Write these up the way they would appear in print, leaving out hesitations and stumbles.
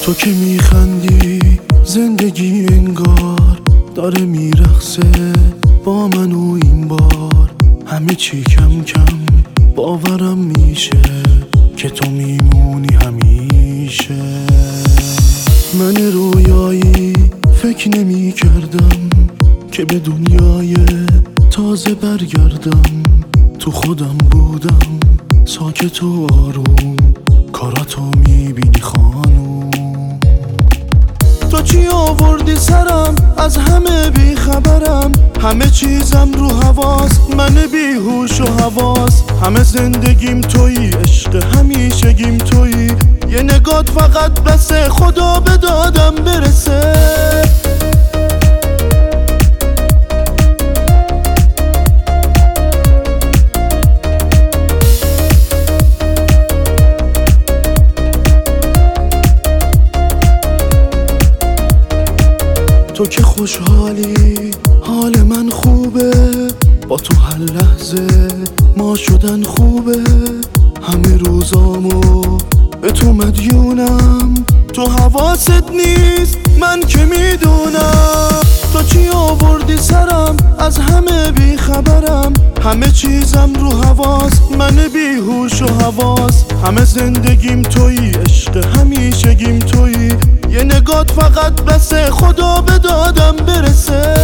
تو که میخندی زندگی انگار داره میرقصه با من و این بار همه چی کم کم باورم میشه که تو میمونی همیشه. من رویایی فکر نمی کردم که به دنیای تازه برگردم. تو خودم بودم ساکت و آروم، کاراتو میبینی خانوم. تو چی آوردی سرم، از همه بیخبرم، همه چیزم رو حواس، من بیهوش و حواس. همه زندگیم تویی، عشق همیشگیم تویی، یه نگات فقط بسه خدا به دادم برسه. تو که خوشحالی حال من خوبه، با تو هر لحظه ما شدن خوبه. همه روزامو به تو مدیونم، تو حواست نیست من که میدونم. تو چی آوردی سرم، از همه بیخبرم، همه چیزم رو حواس، من بیهوش و حواس. همه زندگیم تویی، عشق همیشگیم تویی، یه نگات فقط بسه خدا به دادم برسه.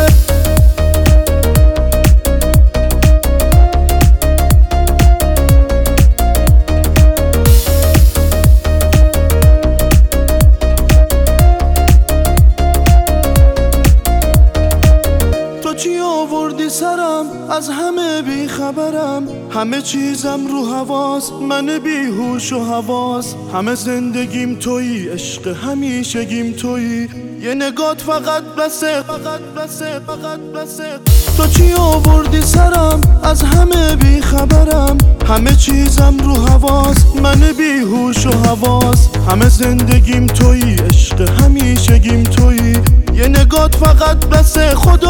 تو چی آوردی سرم، از همه بیخبرم، همه چیزم رو حواس، من بیهوش و حواس. همه زندگیم تویی، عشق همیشگیم تویی، یه نگات فقط بسه، فقط بسه، فقط بسه. تو چی آوردی سرم، از همه بیخبرم، همه چیزم رو حواس، من بیهوش و حواس. همه زندگیم تویی، عشق همیشگیم تویی، یه نگات فقط بسه خدا